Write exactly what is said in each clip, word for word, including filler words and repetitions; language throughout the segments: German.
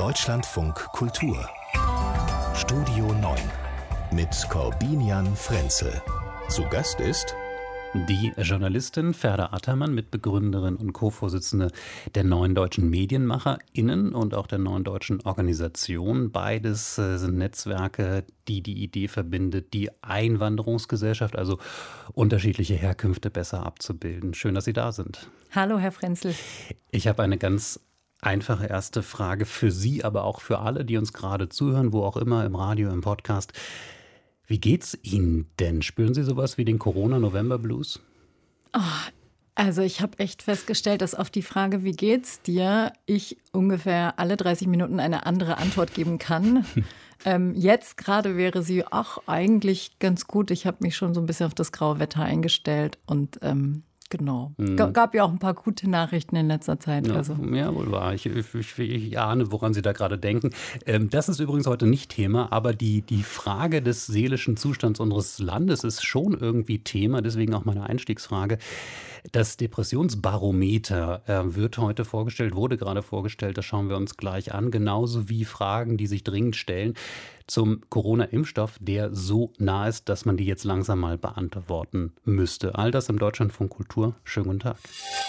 Deutschlandfunk Kultur Studio neun mit Corbinian Frenzel. Zu Gast ist die Journalistin Ferda Attermann, Mitbegründerin und Co-Vorsitzende der Neuen Deutschen MedienmacherInnen und auch der Neuen Deutschen Organisation. Beides äh, sind Netzwerke, die die Idee verbindet, die Einwanderungsgesellschaft, also unterschiedliche Herkünfte besser abzubilden. Schön, dass Sie da sind. Hallo, Herr Frenzel. Ich habe eine ganz einfache erste Frage für Sie, aber auch für alle, die uns gerade zuhören, wo auch immer, im Radio, im Podcast. Wie geht's Ihnen denn? Spüren Sie sowas wie den Corona-November-Blues? Oh, also ich habe echt festgestellt, dass auf die Frage, wie geht's dir, ich ungefähr alle dreißig Minuten eine andere Antwort geben kann. ähm, jetzt gerade wäre sie, ach, eigentlich ganz gut. Ich habe mich schon so ein bisschen auf das graue Wetter eingestellt und ähm, genau. Mhm. G- gab ja auch ein paar gute Nachrichten in letzter Zeit. Ja, also. ja wohl wahr. Ich, ich, ich ahne, woran Sie da gerade denken. Ähm, das ist übrigens heute nicht Thema, aber die, die Frage des seelischen Zustands unseres Landes ist schon irgendwie Thema. Deswegen auch meine Einstiegsfrage. Das Depressionsbarometer äh, wird heute vorgestellt, wurde gerade vorgestellt. Das schauen wir uns gleich an. Genauso wie Fragen, die sich dringend stellen zum Corona-Impfstoff, der so nah ist, dass man die jetzt langsam mal beantworten müsste. All das im Deutschlandfunk Kultur. Schönen guten Tag.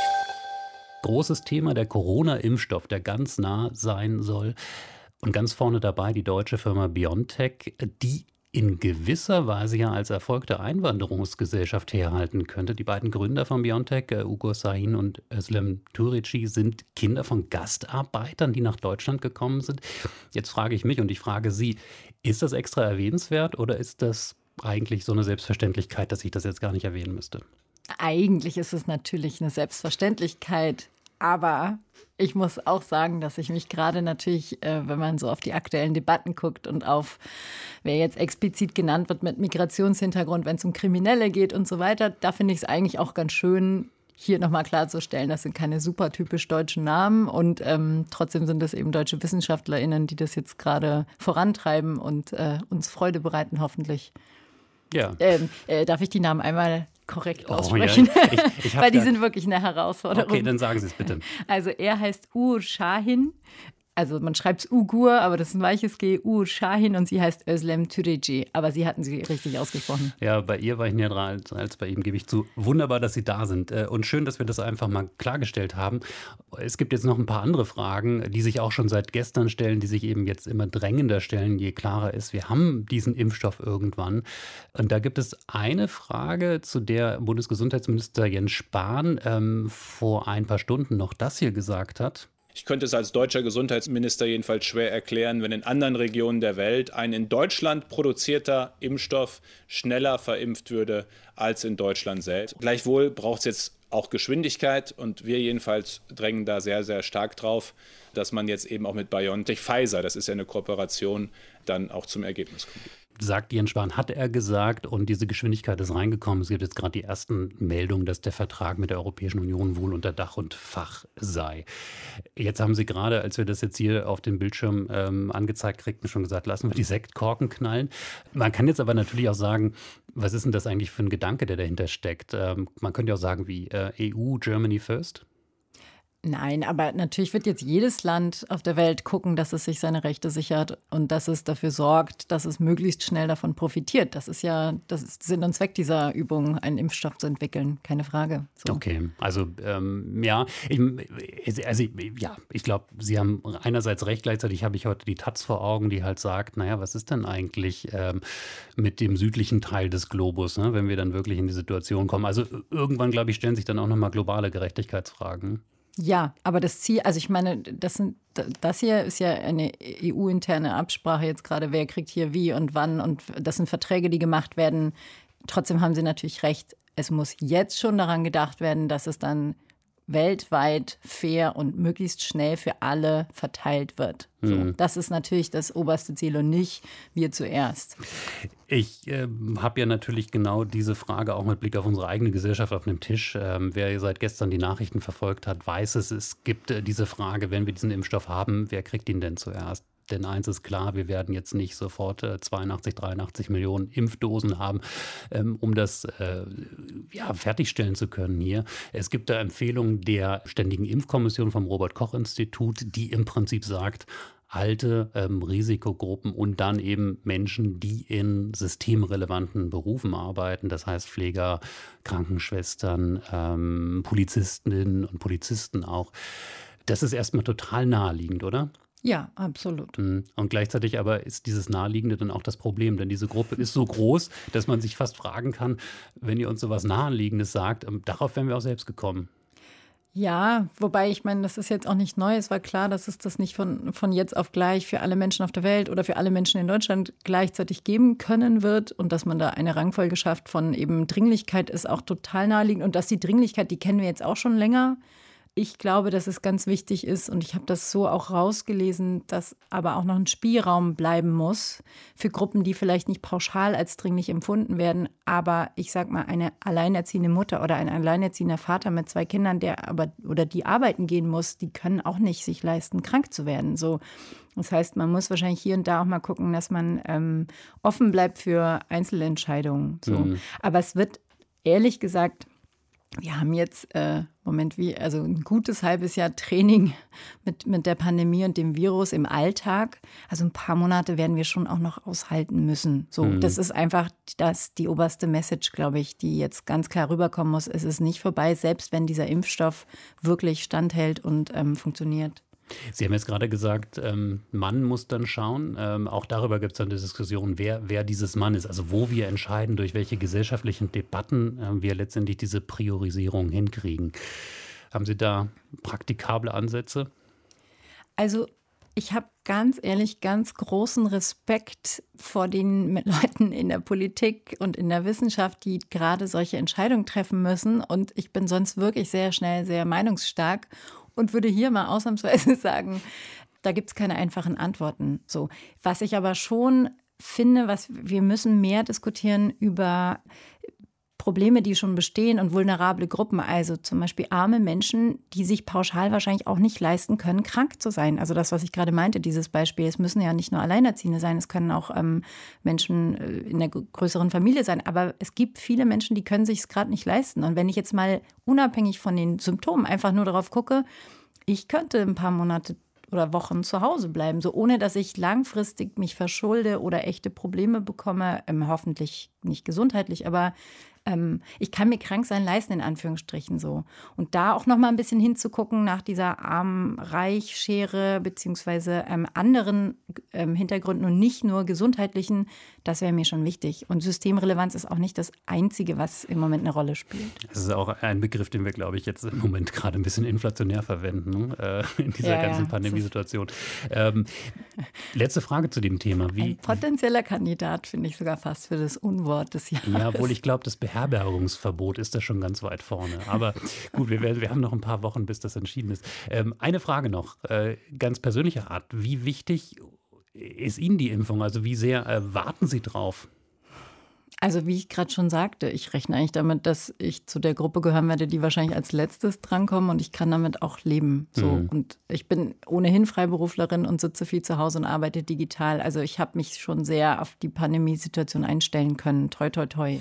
Großes Thema, der Corona-Impfstoff, der ganz nah sein soll. Und ganz vorne dabei die deutsche Firma BioNTech, die in gewisser Weise ja als erfolgte Einwanderungsgesellschaft herhalten könnte. Die beiden Gründer von BioNTech, Ugur Sahin und Özlem Türeci, sind Kinder von Gastarbeitern, die nach Deutschland gekommen sind. Jetzt frage ich mich und ich frage Sie, ist das extra erwähnenswert oder ist das eigentlich so eine Selbstverständlichkeit, dass ich das jetzt gar nicht erwähnen müsste? Eigentlich ist es natürlich eine Selbstverständlichkeit, aber ich muss auch sagen, dass ich mich gerade natürlich, äh, wenn man so auf die aktuellen Debatten guckt und auf, wer jetzt explizit genannt wird mit Migrationshintergrund, wenn es um Kriminelle geht und so weiter, da finde ich es eigentlich auch ganz schön, hier nochmal klarzustellen, das sind keine super typisch deutschen Namen und ähm, trotzdem sind das eben deutsche WissenschaftlerInnen, die das jetzt gerade vorantreiben und äh, uns Freude bereiten, hoffentlich. Ja. Ähm, äh, darf ich die Namen einmal korrekt aussprechen? Oh, ja. ich, ich Weil die sind wirklich eine Herausforderung. Okay, dann sagen Sie es bitte. Also er heißt Uğur Şahin. Also man schreibt es Ugur, aber das ist ein weiches G, Uğur Şahin, und sie heißt Özlem Türeci. Aber Sie hatten sie richtig ausgesprochen. Ja, bei ihr war ich näher dran als, als bei ihm, gebe ich zu. Wunderbar, dass Sie da sind. Und schön, dass wir das einfach mal klargestellt haben. Es gibt jetzt noch ein paar andere Fragen, die sich auch schon seit gestern stellen, die sich eben jetzt immer drängender stellen, je klarer ist, wir haben diesen Impfstoff irgendwann. Und da gibt es eine Frage, zu der Bundesgesundheitsminister Jens Spahn ähm, vor ein paar Stunden noch das hier gesagt hat. Ich könnte es als deutscher Gesundheitsminister jedenfalls schwer erklären, wenn in anderen Regionen der Welt ein in Deutschland produzierter Impfstoff schneller verimpft würde als in Deutschland selbst. Gleichwohl braucht es jetzt auch Geschwindigkeit und wir jedenfalls drängen da sehr, sehr stark drauf, dass man jetzt eben auch mit BioNTech, Pfizer, das ist ja eine Kooperation, dann auch zum Ergebnis kommt. Sagt Jens Spahn, hat er gesagt, und diese Geschwindigkeit ist reingekommen. Es gibt jetzt gerade die ersten Meldungen, dass der Vertrag mit der Europäischen Union wohl unter Dach und Fach sei. Jetzt haben Sie gerade, als wir das jetzt hier auf dem Bildschirm ähm, angezeigt kriegten, schon gesagt, lassen wir die Sektkorken knallen. Man kann jetzt aber natürlich auch sagen, was ist denn das eigentlich für ein Gedanke, der dahinter steckt? Ähm, man könnte auch sagen, wie äh, E U, Germany first? Nein, aber natürlich wird jetzt jedes Land auf der Welt gucken, dass es sich seine Rechte sichert und dass es dafür sorgt, dass es möglichst schnell davon profitiert. Das ist ja das ist Sinn und Zweck dieser Übung, einen Impfstoff zu entwickeln, keine Frage. So. Okay, also ähm, ja, ich, also ja, ich glaube, Sie haben einerseits recht, gleichzeitig habe ich heute die Taz vor Augen, die halt sagt, naja, was ist denn eigentlich ähm, mit dem südlichen Teil des Globus, ne, wenn wir dann wirklich in die Situation kommen? Also irgendwann, glaube ich, stellen sich dann auch nochmal globale Gerechtigkeitsfragen. Ja, aber das Ziel, also ich meine, das, sind, das hier ist ja eine E U-interne Absprache jetzt gerade, wer kriegt hier wie und wann, und das sind Verträge, die gemacht werden. Trotzdem haben Sie natürlich recht, es muss jetzt schon daran gedacht werden, dass es dann weltweit fair und möglichst schnell für alle verteilt wird. So, mhm. Das ist natürlich das oberste Ziel und nicht wir zuerst. Ich äh, habe ja natürlich genau diese Frage auch mit Blick auf unsere eigene Gesellschaft auf dem Tisch. Ähm, wer seit gestern die Nachrichten verfolgt hat, weiß es. Es gibt äh, diese Frage, wenn wir diesen Impfstoff haben, wer kriegt ihn denn zuerst? Denn eins ist klar, wir werden jetzt nicht sofort äh, zweiundachtzig, dreiundachtzig Millionen Impfdosen haben, ähm, um das äh, ja, fertigstellen zu können hier. Es gibt da Empfehlungen der Ständigen Impfkommission vom Robert-Koch-Institut, die im Prinzip sagt, alte ähm, Risikogruppen und dann eben Menschen, die in systemrelevanten Berufen arbeiten, das heißt Pfleger, Krankenschwestern, ähm, Polizistinnen und Polizisten auch. Das ist erstmal total naheliegend, oder? Ja, absolut. Und gleichzeitig aber ist dieses Naheliegende dann auch das Problem, denn diese Gruppe ist so groß, dass man sich fast fragen kann, wenn ihr uns so was Naheliegendes sagt, darauf wären wir auch selbst gekommen. Ja, wobei ich meine, das ist jetzt auch nicht neu. Es war klar, dass es das nicht von, von jetzt auf gleich für alle Menschen auf der Welt oder für alle Menschen in Deutschland gleichzeitig geben können wird. Und dass man da eine Rangfolge schafft von eben Dringlichkeit ist auch total naheliegend. Und dass die Dringlichkeit, die kennen wir jetzt auch schon länger. Ich glaube, dass es ganz wichtig ist, und ich habe das so auch rausgelesen, dass aber auch noch ein Spielraum bleiben muss für Gruppen, die vielleicht nicht pauschal als dringlich empfunden werden. Aber ich sag mal, eine alleinerziehende Mutter oder ein alleinerziehender Vater mit zwei Kindern, der aber oder die arbeiten gehen muss, die können auch nicht sich leisten, krank zu werden. So. Das heißt, man muss wahrscheinlich hier und da auch mal gucken, dass man ähm, offen bleibt für Einzelentscheidungen. So. Mhm. Aber es wird ehrlich gesagt, wir haben jetzt, äh, Moment, wie, also ein gutes halbes Jahr Training mit, mit der Pandemie und dem Virus im Alltag. Also ein paar Monate werden wir schon auch noch aushalten müssen. So, mhm. Das ist einfach das, die oberste Message, glaube ich, die jetzt ganz klar rüberkommen muss. Es ist nicht vorbei, selbst wenn dieser Impfstoff wirklich standhält und ähm, funktioniert. Sie haben jetzt gerade gesagt, ähm, Mann muss dann schauen. Ähm, auch darüber gibt es dann eine Diskussion, wer, wer dieses Mann ist. Also wo wir entscheiden, durch welche gesellschaftlichen Debatten äh, wir letztendlich diese Priorisierung hinkriegen. Haben Sie da praktikable Ansätze? Also ich habe ganz ehrlich ganz großen Respekt vor den Leuten in der Politik und in der Wissenschaft, die gerade solche Entscheidungen treffen müssen. Und ich bin sonst wirklich sehr schnell sehr meinungsstark. Und würde hier mal ausnahmsweise sagen, da gibt es keine einfachen Antworten. So, was ich aber schon finde, was wir müssen mehr diskutieren über Probleme, die schon bestehen und vulnerable Gruppen. Also zum Beispiel arme Menschen, die sich pauschal wahrscheinlich auch nicht leisten können, krank zu sein. Also das, was ich gerade meinte, dieses Beispiel. Es müssen ja nicht nur Alleinerziehende sein, es können auch ähm, Menschen in einer größeren Familie sein. Aber es gibt viele Menschen, die können sich es gerade nicht leisten. Und wenn ich jetzt mal unabhängig von den Symptomen einfach nur darauf gucke, ich könnte ein paar Monate oder Wochen zu Hause bleiben, so ohne dass ich langfristig mich verschulde oder echte Probleme bekomme, ähm, hoffentlich nicht gesundheitlich, aber ähm, ich kann mir krank sein leisten, in Anführungsstrichen so. Und da auch noch mal ein bisschen hinzugucken nach dieser Arm-Reich-Schere beziehungsweise ähm, anderen ähm, Hintergründen und nicht nur gesundheitlichen, das wäre mir schon wichtig. Und Systemrelevanz ist auch nicht das Einzige, was im Moment eine Rolle spielt. Das ist auch ein Begriff, den wir, glaube ich, jetzt im Moment gerade ein bisschen inflationär verwenden, äh, in dieser ja, ganzen ja, Pandemiesituation. Ähm, letzte Frage zu dem Thema. Wie, ein potenzieller Kandidat, finde ich sogar fast für das Unwort des Jahres. Ja, obwohl ich glaube, das Beherbergungsverbot ist da schon ganz weit vorne. Aber gut, wir, werden, wir haben noch ein paar Wochen, bis das entschieden ist. Ähm, eine Frage noch, äh, ganz persönlicher Art. Wie wichtig ist Ihnen die Impfung? Also wie sehr äh, warten Sie drauf? Also wie ich gerade schon sagte, ich rechne eigentlich damit, dass ich zu der Gruppe gehören werde, die wahrscheinlich als letztes drankommen und ich kann damit auch leben. So. Mhm. Und ich bin ohnehin Freiberuflerin und sitze viel zu Hause und arbeite digital. Also ich habe mich schon sehr auf die Pandemiesituation einstellen können. Toi, toi, toi.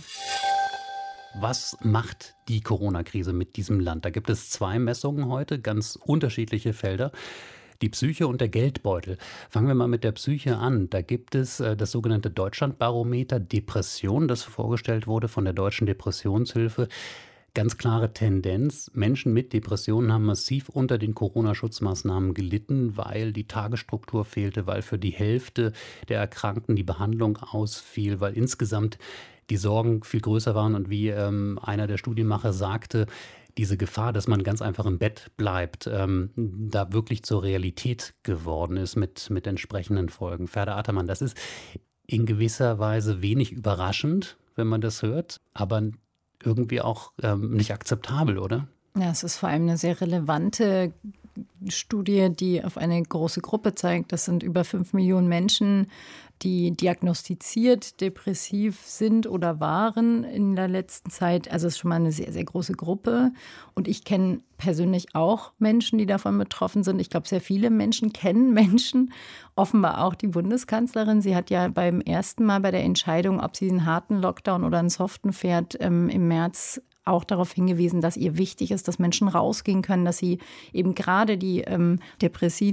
Was macht die Corona-Krise mit diesem Land? Da gibt es zwei Messungen heute, ganz unterschiedliche Felder. Die Psyche und der Geldbeutel. Fangen wir mal mit der Psyche an. Da gibt es äh, das sogenannte Deutschlandbarometer Depression, das vorgestellt wurde von der Deutschen Depressionshilfe. Ganz klare Tendenz. Menschen mit Depressionen haben massiv unter den Corona-Schutzmaßnahmen gelitten, weil die Tagesstruktur fehlte, weil für die Hälfte der Erkrankten die Behandlung ausfiel, weil insgesamt die Sorgen viel größer waren. Und wie ähm, einer der Studienmacher sagte, diese Gefahr, dass man ganz einfach im Bett bleibt, ähm, da wirklich zur Realität geworden ist mit, mit entsprechenden Folgen. Ferda Ataman, das ist in gewisser Weise wenig überraschend, wenn man das hört, aber irgendwie auch ähm, nicht akzeptabel, oder? Ja, es ist vor allem eine sehr relevante Studie, die auf eine große Gruppe zeigt. Das sind über fünf Millionen Menschen, die diagnostiziert depressiv sind oder waren in der letzten Zeit. Also es ist schon mal eine sehr, sehr große Gruppe. Und ich kenne persönlich auch Menschen, die davon betroffen sind. Ich glaube, sehr viele Menschen kennen Menschen. Offenbar auch die Bundeskanzlerin. Sie hat ja beim ersten Mal bei der Entscheidung, ob sie einen harten Lockdown oder einen soften fährt, ähm, im März auch darauf hingewiesen, dass ihr wichtig ist, dass Menschen rausgehen können, dass sie eben gerade die ähm, depressiv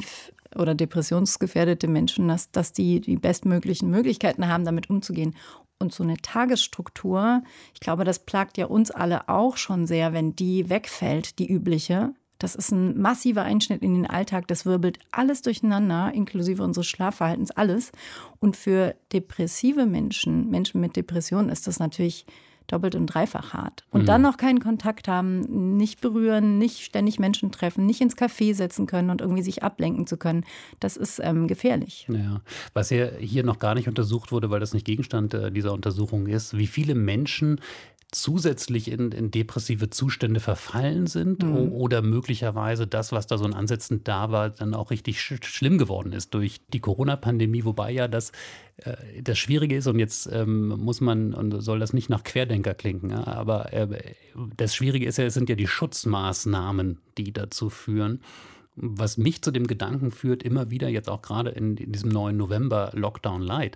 oder depressionsgefährdete Menschen, dass, dass die die bestmöglichen Möglichkeiten haben, damit umzugehen. Und so eine Tagesstruktur, ich glaube, das plagt ja uns alle auch schon sehr, wenn die wegfällt, die übliche. Das ist ein massiver Einschnitt in den Alltag. Das wirbelt alles durcheinander, inklusive unseres Schlafverhaltens, alles. Und für depressive Menschen, Menschen mit Depressionen, ist das natürlich doppelt und dreifach hart. Und mhm. dann noch keinen Kontakt haben, nicht berühren, nicht ständig Menschen treffen, nicht ins Café setzen können und irgendwie sich ablenken zu können, das ist ähm, gefährlich. Ja, was ja hier noch gar nicht untersucht wurde, weil das nicht Gegenstand äh, dieser Untersuchung ist, wie viele Menschen zusätzlich in, in depressive Zustände verfallen sind mhm. oder möglicherweise das, was da so in Ansätzen da war, dann auch richtig sch- schlimm geworden ist durch die Corona-Pandemie, wobei ja das, äh, das Schwierige ist und jetzt ähm, muss man und soll das nicht nach Querdenker klingen, ja, aber äh, das Schwierige ist ja, es sind ja die Schutzmaßnahmen, die dazu führen. Was mich zu dem Gedanken führt, immer wieder jetzt auch gerade in, in diesem neuen November-Lockdown-Light,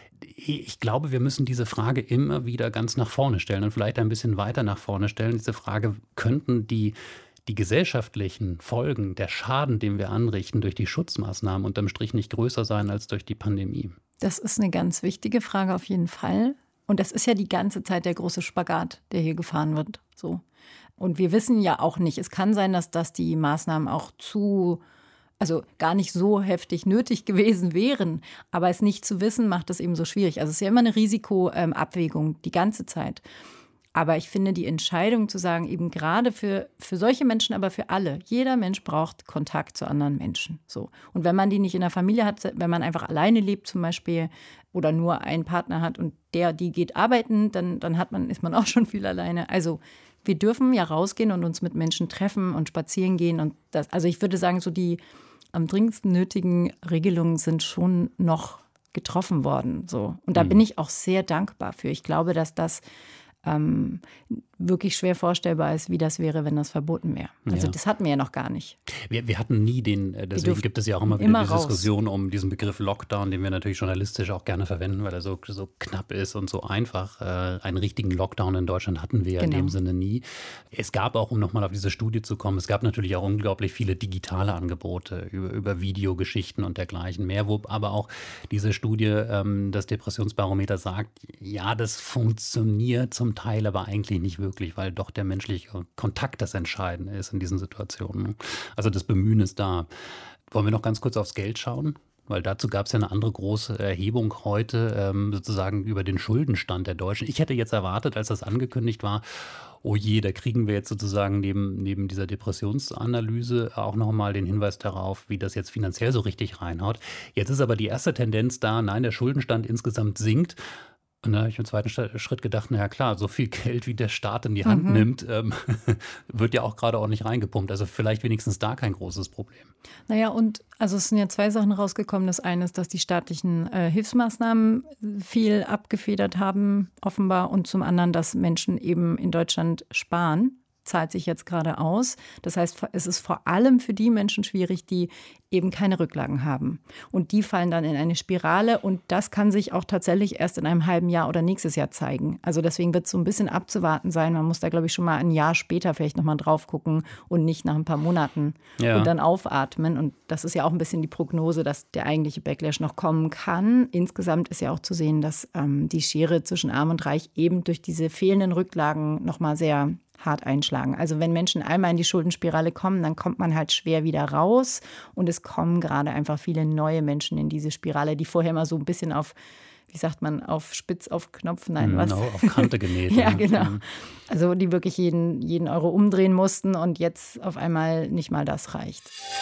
ich glaube, wir müssen diese Frage immer wieder ganz nach vorne stellen und vielleicht ein bisschen weiter nach vorne stellen. Diese Frage, könnten die, die gesellschaftlichen Folgen, der Schaden, den wir anrichten durch die Schutzmaßnahmen unterm Strich nicht größer sein als durch die Pandemie? Das ist eine ganz wichtige Frage auf jeden Fall. Und das ist ja die ganze Zeit der große Spagat, der hier gefahren wird. So. Und wir wissen ja auch nicht, es kann sein, dass das die Maßnahmen auch zu also gar nicht so heftig nötig gewesen wären. Aber es nicht zu wissen, macht es eben so schwierig. Also es ist ja immer eine Risikoabwägung die ganze Zeit. Aber ich finde die Entscheidung zu sagen, eben gerade für, für solche Menschen, aber für alle. Jeder Mensch braucht Kontakt zu anderen Menschen. So. Und wenn man die nicht in der Familie hat, wenn man einfach alleine lebt zum Beispiel oder nur einen Partner hat und der, die geht arbeiten, dann, dann hat man, ist man auch schon viel alleine. Also wir dürfen ja rausgehen und uns mit Menschen treffen und spazieren gehen. Und das, also ich würde sagen, so die am dringendsten nötigen Regelungen sind schon noch getroffen worden. So. Und da mhm. bin ich auch sehr dankbar für. Ich glaube, dass das ähm, wirklich schwer vorstellbar ist, wie das wäre, wenn das verboten wäre. Also ja. das hatten wir ja noch gar nicht. Wir, wir hatten nie den, deswegen gibt es ja auch immer wieder immer die Diskussion um diesen Begriff Lockdown, den wir natürlich journalistisch auch gerne verwenden, weil er so, so knapp ist und so einfach. Äh, einen richtigen Lockdown in Deutschland hatten wir ja genau. in dem Sinne nie. Es gab auch, um nochmal auf diese Studie zu kommen, es gab natürlich auch unglaublich viele digitale Angebote über, über Videogeschichten und dergleichen mehr, wo aber auch diese Studie, ähm, das Depressionsbarometer sagt, ja, das funktioniert zum Teil, aber eigentlich nicht wirklich, weil doch der menschliche Kontakt das Entscheidende ist in diesen Situationen. Also das Bemühen ist da. Wollen wir noch ganz kurz aufs Geld schauen? Weil dazu gab es ja eine andere große Erhebung heute, ähm, sozusagen über den Schuldenstand der Deutschen. Ich hätte jetzt erwartet, als das angekündigt war, oh je, da kriegen wir jetzt sozusagen neben, neben dieser Depressionsanalyse auch nochmal den Hinweis darauf, wie das jetzt finanziell so richtig reinhaut. Jetzt ist aber die erste Tendenz da, nein, der Schuldenstand insgesamt sinkt. Und da habe ich im zweiten Schritt gedacht, naja klar, so viel Geld, wie der Staat in die Hand mhm. nimmt, ähm, wird ja auch gerade ordentlich reingepumpt. Also vielleicht wenigstens da kein großes Problem. Naja, und also es sind ja zwei Sachen rausgekommen. Das eine ist, dass die staatlichen äh, Hilfsmaßnahmen viel abgefedert haben, offenbar. Und zum anderen, dass Menschen eben in Deutschland sparen. Zahlt sich jetzt gerade aus. Das heißt, es ist vor allem für die Menschen schwierig, die eben keine Rücklagen haben. Und die fallen dann in eine Spirale und das kann sich auch tatsächlich erst in einem halben Jahr oder nächstes Jahr zeigen. Also deswegen wird es so ein bisschen abzuwarten sein. Man muss da, glaube ich, schon mal ein Jahr später vielleicht nochmal drauf gucken und nicht nach ein paar Monaten ja. und dann aufatmen. Und das ist ja auch ein bisschen die Prognose, dass der eigentliche Backlash noch kommen kann. Insgesamt ist ja auch zu sehen, dass ähm, die Schere zwischen Arm und Reich eben durch diese fehlenden Rücklagen nochmal sehr hart einschlagen. Also wenn Menschen einmal in die Schuldenspirale kommen, dann kommt man halt schwer wieder raus und es kommen gerade einfach viele neue Menschen in diese Spirale, die vorher immer so ein bisschen auf, wie sagt man, auf Spitz, auf Knopf, nein, was? Genau, auf Kante genäht. Ja, genau. Also die wirklich jeden, jeden Euro umdrehen mussten und jetzt auf einmal nicht mal das reicht.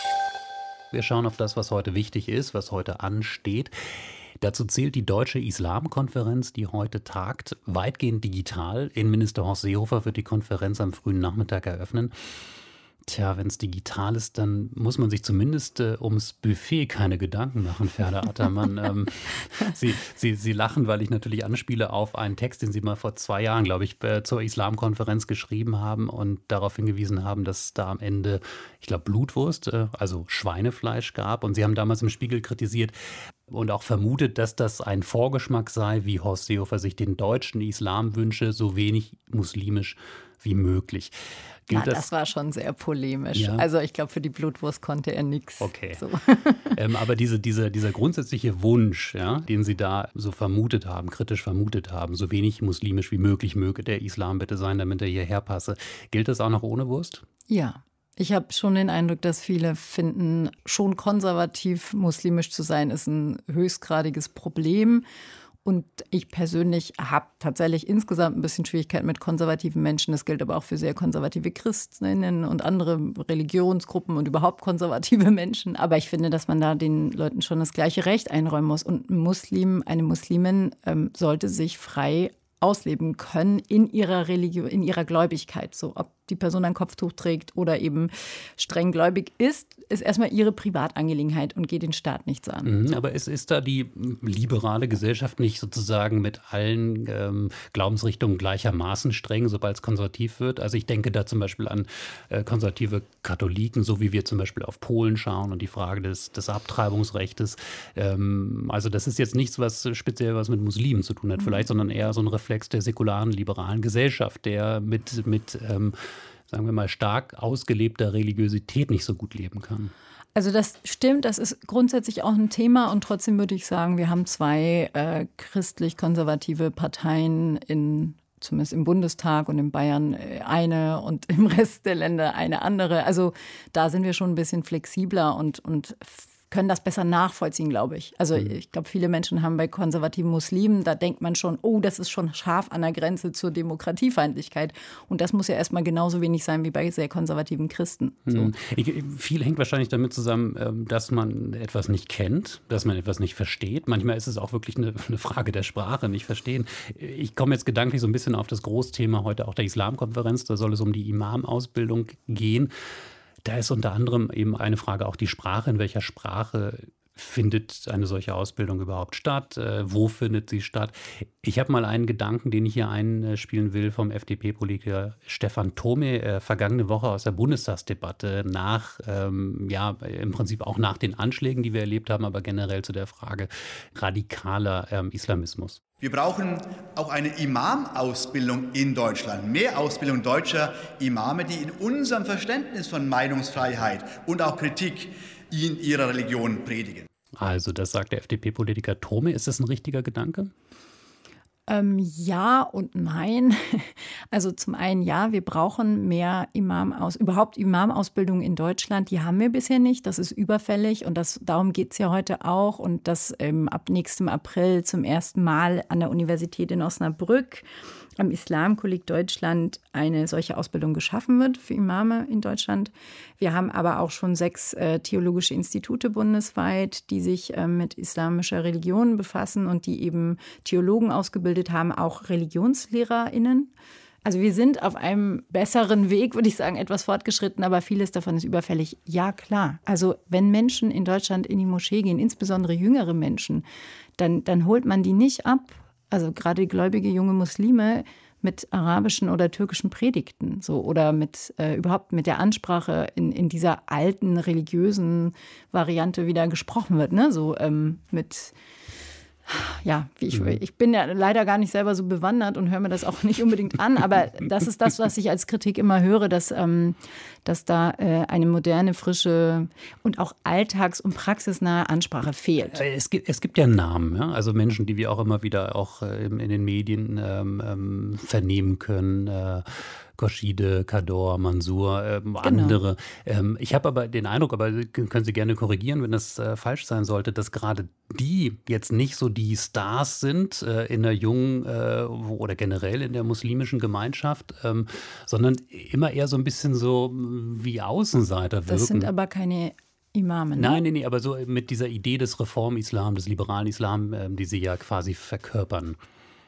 Wir schauen auf das, was heute wichtig ist, was heute ansteht. Dazu zählt die Deutsche Islamkonferenz, die heute tagt, weitgehend digital. Innenminister Horst Seehofer wird die Konferenz am frühen Nachmittag eröffnen. Tja, wenn es digital ist, dann muss man sich zumindest äh, ums Buffet keine Gedanken machen, Ferda Attermann. ähm, Sie, Sie, Sie lachen, weil ich natürlich anspiele auf einen Text, den Sie mal vor zwei Jahren, glaube ich, äh, zur Islamkonferenz geschrieben haben und darauf hingewiesen haben, dass es da am Ende, ich glaube, Blutwurst, äh, also Schweinefleisch gab. Und Sie haben damals im Spiegel kritisiert, und auch vermutet, dass das ein Vorgeschmack sei, wie Horst Seehofer sich den deutschen Islam wünsche, so wenig muslimisch wie möglich. Gilt ja, das, das war schon sehr polemisch. Ja. Also ich glaube, für die Blutwurst konnte er nichts. Okay. So. ähm, aber diese, diese, dieser grundsätzliche Wunsch, ja, den Sie da so vermutet haben, kritisch vermutet haben, so wenig muslimisch wie möglich möge der Islam bitte sein, damit er hierher passe, gilt das auch noch ohne Wurst? Ja. Ich habe schon den Eindruck, dass viele finden, schon konservativ muslimisch zu sein, ist ein höchstgradiges Problem. Und ich persönlich habe tatsächlich insgesamt ein bisschen Schwierigkeiten mit konservativen Menschen. Das gilt aber auch für sehr konservative Christinnen und andere Religionsgruppen und überhaupt konservative Menschen. Aber ich finde, dass man da den Leuten schon das gleiche Recht einräumen muss. Und ein Muslim, eine Muslimin ähm, sollte sich frei ausleben können in ihrer Religion, in ihrer Gläubigkeit. So, ob die Person ein Kopftuch trägt oder eben streng gläubig ist, ist erstmal ihre Privatangelegenheit und geht den Staat nichts an. Mhm, aber ist, ist da die liberale Gesellschaft nicht sozusagen mit allen ähm, Glaubensrichtungen gleichermaßen streng, sobald es konservativ wird? Also ich denke da zum Beispiel an äh, konservative Katholiken, so wie wir zum Beispiel auf Polen schauen und die Frage des, des Abtreibungsrechts. Ähm, also das ist jetzt nichts, was speziell was mit Muslimen zu tun hat, mhm. vielleicht, sondern eher so ein Reflex der säkularen, liberalen Gesellschaft, der mit, mit ähm, sagen wir mal, stark ausgelebter Religiosität nicht so gut leben kann. Also das stimmt, das ist grundsätzlich auch ein Thema und trotzdem würde ich sagen, wir haben zwei äh, christlich-konservative Parteien in zumindest im Bundestag und in Bayern eine und im Rest der Länder eine andere. Also da sind wir schon ein bisschen flexibler und, und können das besser nachvollziehen, glaube ich. Also ich glaube, viele Menschen haben bei konservativen Muslimen, da denkt man schon, oh, das ist schon scharf an der Grenze zur Demokratiefeindlichkeit. Und das muss ja erstmal genauso wenig sein wie bei sehr konservativen Christen. So. Hm. Ich, viel hängt wahrscheinlich damit zusammen, dass man etwas nicht kennt, dass man etwas nicht versteht. Manchmal ist es auch wirklich eine, eine Frage der Sprache, nicht verstehen. Ich komme jetzt gedanklich so ein bisschen auf das Großthema heute auch der Islamkonferenz. Da soll es um die Imam-Ausbildung gehen. Da ist unter anderem eben eine Frage auch die Sprache. In welcher Sprache findet eine solche Ausbildung überhaupt statt? Äh, wo findet sie statt? Ich habe mal einen Gedanken, den ich hier einspielen will, vom F D P-Politiker Stefan Thome, äh, vergangene Woche aus der Bundestagsdebatte nach, ähm, ja, im Prinzip auch nach den Anschlägen, die wir erlebt haben, aber generell zu der Frage radikaler ähm, Islamismus. Wir brauchen auch eine Imam-Ausbildung in Deutschland, mehr Ausbildung deutscher Imame, die in unserem Verständnis von Meinungsfreiheit und auch Kritik in ihrer Religion predigen. Also das sagt der F D P-Politiker Thome. Ist das ein richtiger Gedanke? Ähm, ja und nein. Also zum einen ja, wir brauchen mehr Imam-Aus, überhaupt Imam-Ausbildung in Deutschland. Die haben wir bisher nicht. Das ist überfällig und das, darum geht es ja heute auch. Und dass ähm, ab nächstem April zum ersten Mal an der Universität in Osnabrück am Islamkolleg Deutschland eine solche Ausbildung geschaffen wird für Imame in Deutschland. Wir haben aber auch schon sechs äh, theologische Institute bundesweit, die sich äh, mit islamischer Religion befassen und die eben Theologen ausgebildet haben, auch ReligionslehrerInnen. Also wir sind auf einem besseren Weg, würde ich sagen, etwas fortgeschritten, aber vieles davon ist überfällig. Ja, klar. Also wenn Menschen in Deutschland in die Moschee gehen, insbesondere jüngere Menschen, dann, dann holt man die nicht ab. Also gerade gläubige junge Muslime mit arabischen oder türkischen Predigten so oder mit äh, überhaupt mit der Ansprache in, in dieser alten religiösen Variante, wie da gesprochen wird, ne? So ähm, mit ja, wie ich, ich bin ja leider gar nicht selber so bewandert und höre mir das auch nicht unbedingt an, aber das ist das, was ich als Kritik immer höre, dass, ähm, dass da äh, eine moderne, frische und auch alltags- und praxisnahe Ansprache fehlt. Es gibt, es gibt ja Namen, ja? Also Menschen, die wir auch immer wieder auch äh, in den Medien ähm, ähm, vernehmen können, äh, Khorshide, Kador, Mansour, ähm, andere. Genau. Ähm, ich habe aber den Eindruck, aber können Sie gerne korrigieren, wenn das äh, falsch sein sollte, dass gerade die jetzt nicht so die Stars sind äh, in der jungen äh, oder generell in der muslimischen Gemeinschaft, ähm, sondern immer eher so ein bisschen so wie Außenseiter wirken. Das sind aber keine Imame, ne? Nein, nee, nee, aber so mit dieser Idee des Reformislam, des liberalen Islam, äh, die Sie ja quasi verkörpern.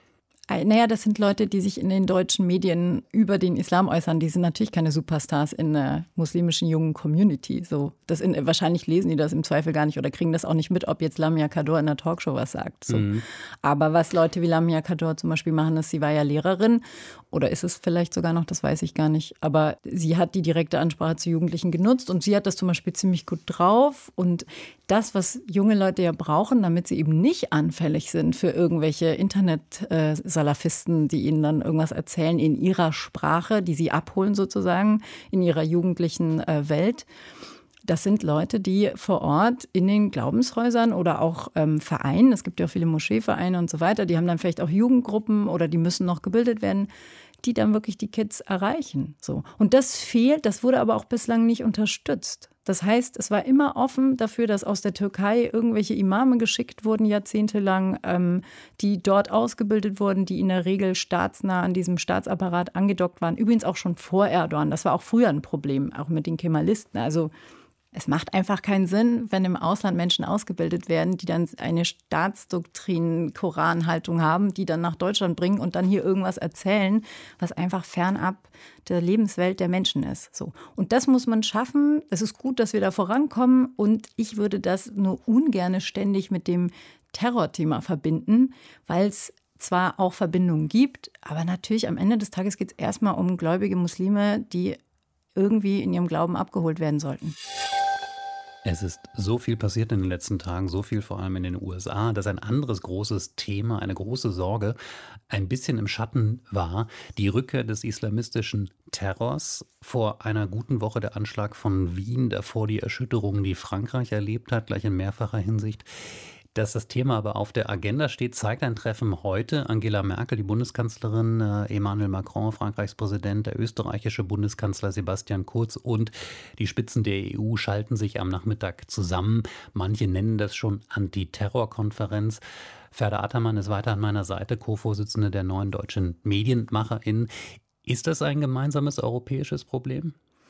Naja, das sind Leute, die sich in den deutschen Medien über den Islam äußern. Die sind natürlich keine Superstars in der muslimischen jungen Community. So, das in, wahrscheinlich lesen die das im Zweifel gar nicht oder kriegen das auch nicht mit, ob jetzt Lamia Kador in der Talkshow was sagt. So. Mhm. Aber was Leute wie Lamia Kador zum Beispiel machen, ist, sie war ja Lehrerin oder ist es vielleicht sogar noch, das weiß ich gar nicht. Aber sie hat die direkte Ansprache zu Jugendlichen genutzt und sie hat das zum Beispiel ziemlich gut drauf. Und das, was junge Leute ja brauchen, damit sie eben nicht anfällig sind für irgendwelche Internet-Salafisten, die ihnen dann irgendwas erzählen in ihrer Sprache, die sie abholen sozusagen in ihrer jugendlichen äh, Welt. Das sind Leute, die vor Ort in den Glaubenshäusern oder auch ähm, Vereinen, es gibt ja auch viele Moscheevereine und so weiter, die haben dann vielleicht auch Jugendgruppen oder die müssen noch gebildet werden, die dann wirklich die Kids erreichen. So. Und das fehlt, das wurde aber auch bislang nicht unterstützt. Das heißt, es war immer offen dafür, dass aus der Türkei irgendwelche Imame geschickt wurden, jahrzehntelang, ähm, die dort ausgebildet wurden, die in der Regel staatsnah an diesem Staatsapparat angedockt waren. Übrigens auch schon vor Erdogan. Das war auch früher ein Problem, auch mit den Kemalisten. Also es macht einfach keinen Sinn, wenn im Ausland Menschen ausgebildet werden, die dann eine Staatsdoktrin-Koranhaltung haben, die dann nach Deutschland bringen und dann hier irgendwas erzählen, was einfach fernab der Lebenswelt der Menschen ist. So. Und das muss man schaffen. Es ist gut, dass wir da vorankommen. Und ich würde das nur ungern ständig mit dem Terrorthema verbinden, weil es zwar auch Verbindungen gibt, aber natürlich am Ende des Tages geht es erstmal um gläubige Muslime, die irgendwie in ihrem Glauben abgeholt werden sollten. Es ist so viel passiert in den letzten Tagen, so viel vor allem in den U S A, dass ein anderes großes Thema, eine große Sorge ein bisschen im Schatten war. Die Rückkehr des islamistischen Terrors. Vor einer guten Woche der Anschlag von Wien, davor die Erschütterungen, die Frankreich erlebt hat, gleich in mehrfacher Hinsicht. Dass das Thema aber auf der Agenda steht, zeigt ein Treffen heute. Angela Merkel, die Bundeskanzlerin, äh, Emmanuel Macron, Frankreichs Präsident, der österreichische Bundeskanzler Sebastian Kurz und die Spitzen der E U schalten sich am Nachmittag zusammen. Manche nennen das schon Antiterrorkonferenz. Ferda Ataman ist weiter an meiner Seite, Co-Vorsitzende der Neuen Deutschen MedienmacherInnen. Ist das ein gemeinsames europäisches Problem?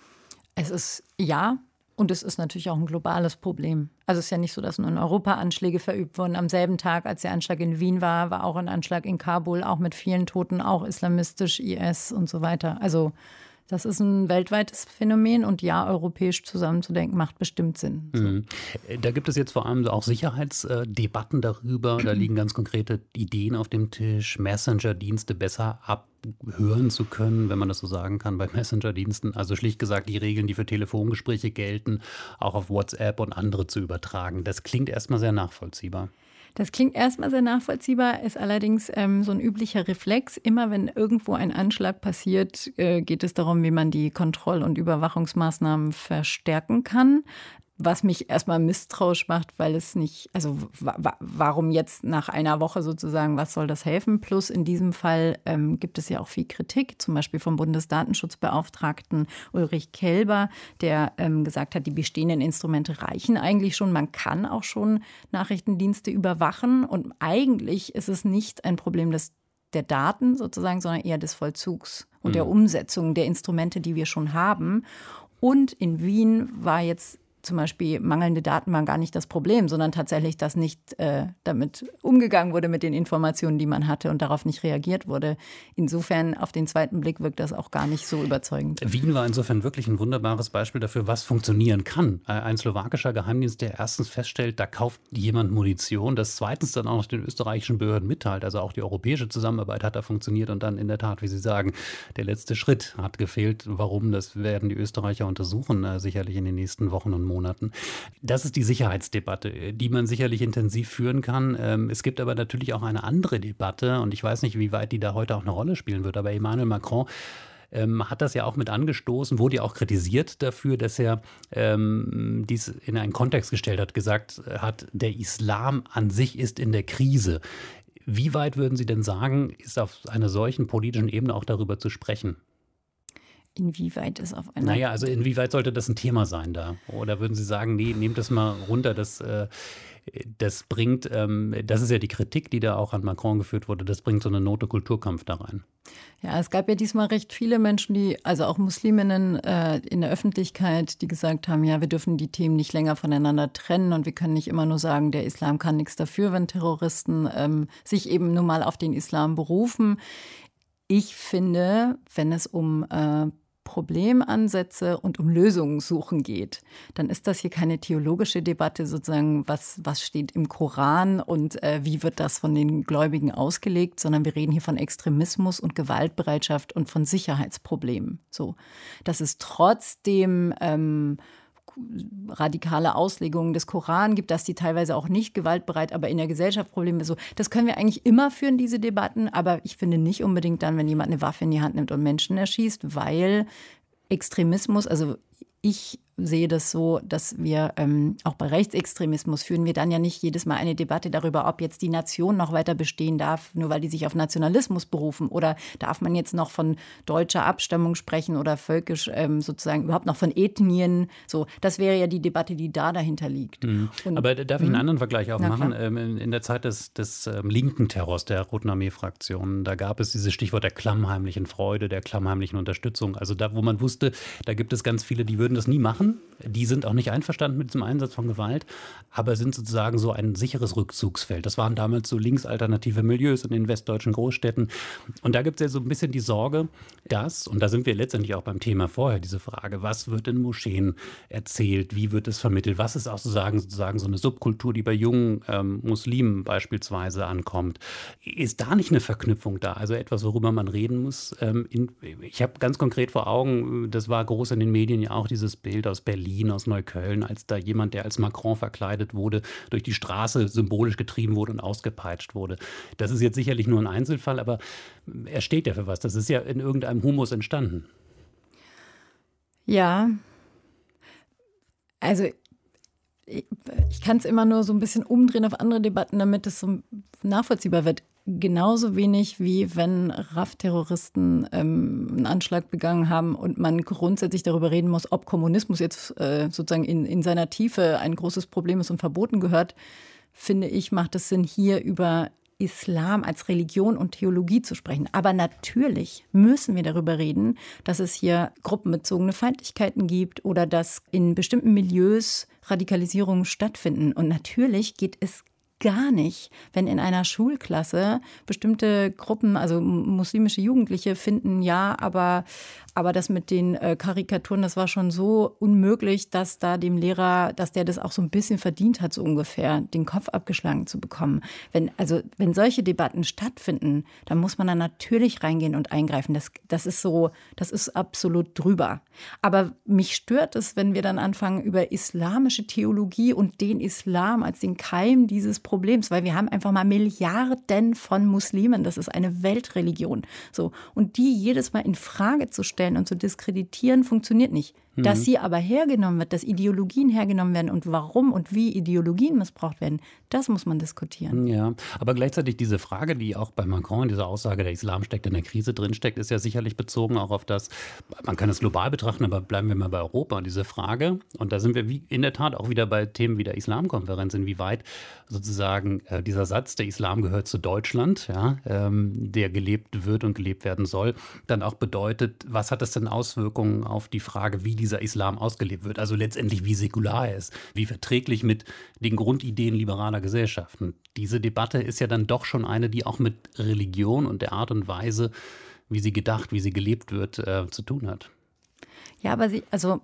Es ist ja. Und es ist natürlich auch ein globales Problem. Also es ist ja nicht so, dass nur in Europa Anschläge verübt wurden. Am selben Tag, als der Anschlag in Wien war, war auch ein Anschlag in Kabul, auch mit vielen Toten, auch islamistisch, I S und so weiter. Also das ist ein weltweites Phänomen und ja, europäisch zusammenzudenken macht bestimmt Sinn. So. Mhm. Da gibt es jetzt vor allem auch Sicherheitsdebatten darüber. Da liegen ganz konkrete Ideen auf dem Tisch, Messenger-Dienste besser abhören zu können, wenn man das so sagen kann, bei Messenger-Diensten. Also schlicht gesagt, die Regeln, die für Telefongespräche gelten, auch auf WhatsApp und andere zu übertragen. Das klingt erstmal sehr nachvollziehbar. Das klingt erstmal sehr nachvollziehbar, ist allerdings ähm, so ein üblicher Reflex. Immer wenn irgendwo ein Anschlag passiert, äh, geht es darum, wie man die Kontroll- und Überwachungsmaßnahmen verstärken kann. Was mich erstmal misstrauisch macht, weil es nicht, also wa- wa- warum jetzt nach einer Woche sozusagen, was soll das helfen? Plus in diesem Fall ähm, gibt es ja auch viel Kritik, zum Beispiel vom Bundesdatenschutzbeauftragten Ulrich Kelber, der ähm, gesagt hat, die bestehenden Instrumente reichen eigentlich schon. Man kann auch schon Nachrichtendienste überwachen und eigentlich ist es nicht ein Problem des der Daten sozusagen, sondern eher des Vollzugs und mhm. der Umsetzung der Instrumente, die wir schon haben. Und in Wien war jetzt zum Beispiel mangelnde Daten waren gar nicht das Problem, sondern tatsächlich, dass nicht äh, damit umgegangen wurde mit den Informationen, die man hatte und darauf nicht reagiert wurde. Insofern, auf den zweiten Blick wirkt das auch gar nicht so überzeugend. Wien war insofern wirklich ein wunderbares Beispiel dafür, was funktionieren kann. Ein slowakischer Geheimdienst, der erstens feststellt, da kauft jemand Munition, das zweitens dann auch noch den österreichischen Behörden mitteilt. Also auch die europäische Zusammenarbeit hat da funktioniert und dann in der Tat, wie Sie sagen, der letzte Schritt hat gefehlt. Warum, das werden die Österreicher untersuchen, äh, sicherlich in den nächsten Wochen und Monaten. Monaten. Das ist die Sicherheitsdebatte, die man sicherlich intensiv führen kann. Es gibt aber natürlich auch eine andere Debatte und ich weiß nicht, wie weit die da heute auch eine Rolle spielen wird, aber Emmanuel Macron ähm, hat das ja auch mit angestoßen, wurde ja auch kritisiert dafür, dass er ähm, dies in einen Kontext gestellt hat, gesagt hat, der Islam an sich ist in der Krise. Wie weit würden Sie denn sagen, ist auf einer solchen politischen Ebene auch darüber zu sprechen? Inwieweit ist auf einer... Naja, also inwieweit sollte das ein Thema sein da? Oder würden Sie sagen, nee, nehmt das mal runter, das, äh, das bringt, ähm, das ist ja die Kritik, die da auch an Macron geführt wurde, das bringt so eine Note Kulturkampf da rein. Ja, es gab ja diesmal recht viele Menschen, die, also auch Musliminnen äh, in der Öffentlichkeit, die gesagt haben, ja, wir dürfen die Themen nicht länger voneinander trennen und wir können nicht immer nur sagen, der Islam kann nichts dafür, wenn Terroristen ähm, sich eben nun mal auf den Islam berufen. Ich finde, wenn es um äh, Problemansätze und um Lösungen suchen geht, dann ist das hier keine theologische Debatte, sozusagen, was, was steht im Koran und äh, wie wird das von den Gläubigen ausgelegt, sondern wir reden hier von Extremismus und Gewaltbereitschaft und von Sicherheitsproblemen. So, dass es trotzdem ähm, radikale Auslegungen des Koran gibt, dass die teilweise auch nicht gewaltbereit, aber in der Gesellschaft Probleme so. Das können wir eigentlich immer führen, diese Debatten, aber ich finde nicht unbedingt dann, wenn jemand eine Waffe in die Hand nimmt und Menschen erschießt, weil Extremismus, also ich sehe das so, dass wir ähm, auch bei Rechtsextremismus führen wir dann ja nicht jedes Mal eine Debatte darüber, ob jetzt die Nation noch weiter bestehen darf, nur weil die sich auf Nationalismus berufen, oder darf man jetzt noch von deutscher Abstammung sprechen oder völkisch ähm, sozusagen überhaupt noch von Ethnien. So, das wäre ja die Debatte, die da dahinter liegt. Mhm. Und, Aber darf ich einen anderen Vergleich auch machen? Ähm, in, in der Zeit des, des ähm, linken Terrors der Roten Armee-Fraktion, da gab es dieses Stichwort der klammheimlichen Freude, der klammheimlichen Unterstützung. Also da, wo man wusste, da gibt es ganz viele, die würden das nie machen. Die sind auch nicht einverstanden mit diesem Einsatz von Gewalt, aber sind sozusagen so ein sicheres Rückzugsfeld. Das waren damals so linksalternative Milieus in den westdeutschen Großstädten. Und da gibt es ja so ein bisschen die Sorge, dass, und da sind wir letztendlich auch beim Thema vorher, diese Frage, was wird in Moscheen erzählt, wie wird es vermittelt, was ist auch sozusagen, sozusagen so eine Subkultur, die bei jungen ähm, Muslimen beispielsweise ankommt. Ist da nicht eine Verknüpfung da? Also etwas, worüber man reden muss? Ähm, in, ich habe ganz konkret vor Augen, das war groß in den Medien ja auch dieses Bild aus Berlin, aus Neukölln, als da jemand, der als Macron verkleidet wurde, durch die Straße symbolisch getrieben wurde und ausgepeitscht wurde. Das ist jetzt sicherlich nur ein Einzelfall, aber er steht ja für was. Das ist ja in irgendeinem Humus entstanden. Ja, also ich, ich kann es immer nur so ein bisschen umdrehen auf andere Debatten, damit es so nachvollziehbar wird. Genauso wenig wie wenn R A F-Terroristen ähm, einen Anschlag begangen haben und man grundsätzlich darüber reden muss, ob Kommunismus jetzt äh, sozusagen in, in seiner Tiefe ein großes Problem ist und verboten gehört, finde ich, macht es Sinn, hier über Islam als Religion und Theologie zu sprechen. Aber natürlich müssen wir darüber reden, dass es hier gruppenbezogene Feindlichkeiten gibt oder dass in bestimmten Milieus Radikalisierungen stattfinden. Und natürlich geht es gar nicht, wenn in einer Schulklasse bestimmte Gruppen, also muslimische Jugendliche finden, ja, aber, aber das mit den äh, Karikaturen, das war schon so unmöglich, dass da dem Lehrer, dass der das auch so ein bisschen verdient hat, so ungefähr, den Kopf abgeschlagen zu bekommen. Wenn, also, wenn solche Debatten stattfinden, dann muss man da natürlich reingehen und eingreifen. Das, das ist so, das ist absolut drüber. Aber mich stört es, wenn wir dann anfangen, über islamische Theologie und den Islam als den Keim dieses Problems, weil wir haben einfach mal Milliarden von Muslimen. Das ist eine Weltreligion. So. Und die jedes Mal in Frage zu stellen und zu diskreditieren, funktioniert nicht. Mhm. Dass sie aber hergenommen wird, dass Ideologien hergenommen werden und warum und wie Ideologien missbraucht werden, das muss man diskutieren. Ja, aber gleichzeitig diese Frage, die auch bei Macron in dieser Aussage, der Islam steckt in der Krise drinsteckt, ist ja sicherlich bezogen auch auf das, man kann es global betrachten, aber bleiben wir mal bei Europa. Und diese Frage, und da sind wir wie in der Tat auch wieder bei Themen wie der Islamkonferenz, inwieweit sozusagen äh, dieser Satz, der Islam gehört zu Deutschland, ja, ähm, der gelebt wird und gelebt werden soll, dann auch bedeutet, was hat das denn Auswirkungen auf die Frage, wie dieser Islam ausgelebt wird? Also letztendlich, wie säkular er ist, wie verträglich mit den Grundideen liberaler Gesellschaften. Diese Debatte ist ja dann doch schon eine, die auch mit Religion und der Art und Weise, wie sie gedacht, wie sie gelebt wird, äh, zu tun hat. Ja, aber sie, also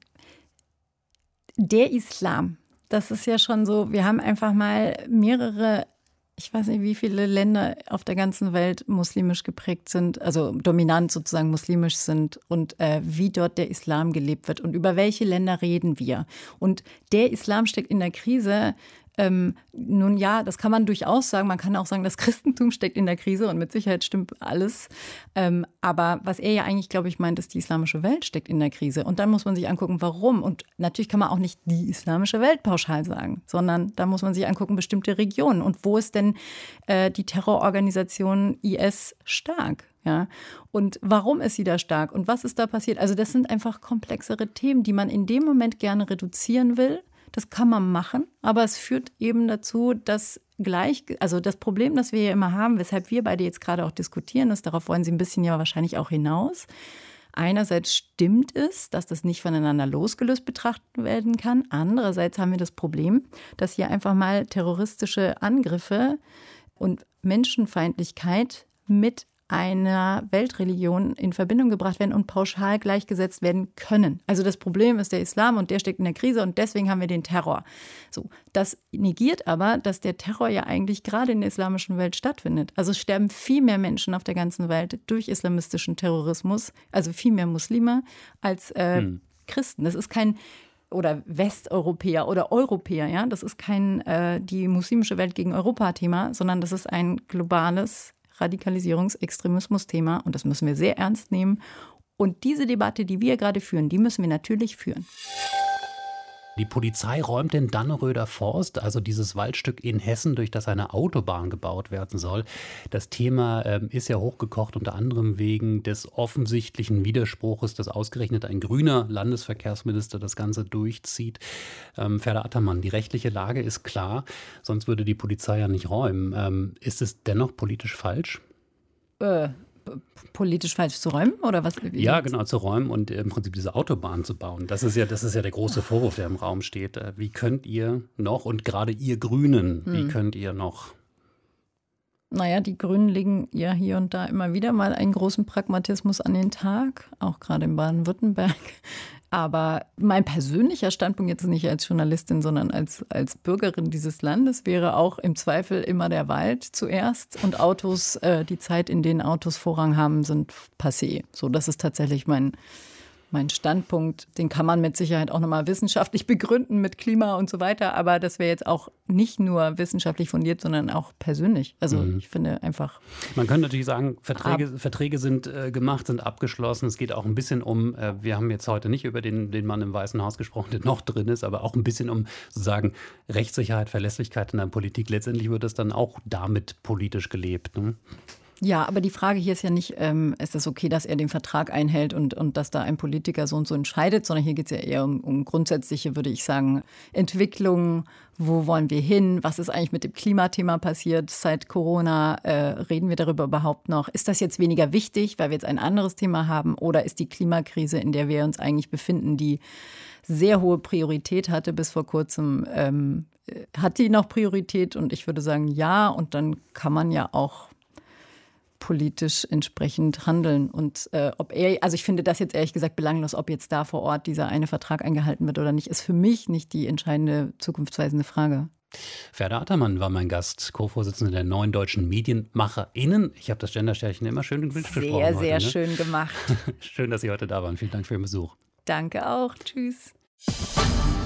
der Islam, das ist ja schon so, wir haben einfach mal mehrere, ich weiß nicht, wie viele Länder auf der ganzen Welt muslimisch geprägt sind, also dominant sozusagen muslimisch sind und äh, wie dort der Islam gelebt wird und über welche Länder reden wir. Und der Islam steckt in der Krise. Ähm, nun ja, das kann man durchaus sagen. Man kann auch sagen, das Christentum steckt in der Krise und mit Sicherheit stimmt alles. Ähm, aber was er ja eigentlich, glaube ich, meint, ist, die islamische Welt steckt in der Krise. Und dann muss man sich angucken, warum. Und natürlich kann man auch nicht die islamische Welt pauschal sagen, sondern da muss man sich angucken, bestimmte Regionen. Und wo ist denn äh, die Terrororganisation I S stark? Ja? Und warum ist sie da stark und was ist da passiert? Also das sind einfach komplexere Themen, die man in dem Moment gerne reduzieren will. Das kann man machen, aber es führt eben dazu, dass gleich, also das Problem, das wir ja immer haben, weshalb wir beide jetzt gerade auch diskutieren, ist, darauf wollen Sie ein bisschen ja wahrscheinlich auch hinaus. Einerseits stimmt es, dass das nicht voneinander losgelöst betrachtet werden kann. Andererseits haben wir das Problem, dass hier einfach mal terroristische Angriffe und Menschenfeindlichkeit mit einer Weltreligion in Verbindung gebracht werden und pauschal gleichgesetzt werden können. Also das Problem ist der Islam und der steckt in der Krise und deswegen haben wir den Terror. So, das negiert aber, dass der Terror ja eigentlich gerade in der islamischen Welt stattfindet. Also es sterben viel mehr Menschen auf der ganzen Welt durch islamistischen Terrorismus, also viel mehr Muslime als äh, hm. Christen. Das ist kein oder Westeuropäer oder Europäer, ja, das ist kein äh, die muslimische Welt gegen Europa-Thema, sondern das ist ein globales Radikalisierungs-Extremismus-Thema und das müssen wir sehr ernst nehmen. Und diese Debatte, die wir gerade führen, die müssen wir natürlich führen. Die Polizei räumt den Dannenröder Forst, also dieses Waldstück in Hessen, durch das eine Autobahn gebaut werden soll. Das Thema ähm, ist ja hochgekocht, unter anderem wegen des offensichtlichen Widerspruches, dass ausgerechnet ein grüner Landesverkehrsminister das Ganze durchzieht. Ähm, Ferda Attermann, die rechtliche Lage ist klar, sonst würde die Polizei ja nicht räumen. Ähm, ist es dennoch politisch falsch? Äh. Politisch falsch zu räumen oder was? Ja, genau, zu räumen und im Prinzip diese Autobahn zu bauen. Das ist ja, das ist ja der große Vorwurf, der im Raum steht. Wie könnt ihr noch, und gerade ihr Grünen, hm. wie könnt ihr noch? Naja, die Grünen legen ja hier und da immer wieder mal einen großen Pragmatismus an den Tag, auch gerade in Baden-Württemberg. Aber mein persönlicher Standpunkt jetzt nicht als Journalistin, sondern als, als Bürgerin dieses Landes wäre auch im Zweifel immer der Wald zuerst und Autos, äh, die Zeit, in denen Autos Vorrang haben, sind passé. So, das ist tatsächlich mein, mein Standpunkt. Den kann man mit Sicherheit auch nochmal wissenschaftlich begründen mit Klima und so weiter. Aber das wäre jetzt auch nicht nur wissenschaftlich fundiert, sondern auch persönlich. Also mhm. ich finde einfach. Man könnte natürlich sagen, Verträge, Verträge sind äh, gemacht, sind abgeschlossen. Es geht auch ein bisschen um, äh, wir haben jetzt heute nicht über den, den Mann im Weißen Haus gesprochen, der noch drin ist, aber auch ein bisschen um sozusagen Rechtssicherheit, Verlässlichkeit in der Politik. Letztendlich wird es dann auch damit politisch gelebt, ne? Ja, aber die Frage hier ist ja nicht, ähm, ist es okay, dass er den Vertrag einhält und, und dass da ein Politiker so und so entscheidet, sondern hier geht es ja eher um, um grundsätzliche, würde ich sagen, Entwicklungen. Wo wollen wir hin? Was ist eigentlich mit dem Klimathema passiert? Seit Corona äh, reden wir darüber überhaupt noch? Ist das jetzt weniger wichtig, weil wir jetzt ein anderes Thema haben? Oder ist die Klimakrise, in der wir uns eigentlich befinden, die sehr hohe Priorität hatte bis vor kurzem, ähm, hat die noch Priorität? Und ich würde sagen, ja. Und dann kann man ja auch politisch entsprechend handeln. Und äh, ob er, also ich finde das jetzt ehrlich gesagt belanglos, ob jetzt da vor Ort dieser eine Vertrag eingehalten wird oder nicht, ist für mich nicht die entscheidende, zukunftsweisende Frage. Ferda Attermann war mein Gast, Co-Vorsitzende der Neuen Deutschen MedienmacherInnen. Ich habe das Gendersternchen immer schön in Bild gesprochen. Sehr, heute, sehr ne? schön gemacht. Schön, dass Sie heute da waren. Vielen Dank für Ihren Besuch. Danke auch. Tschüss.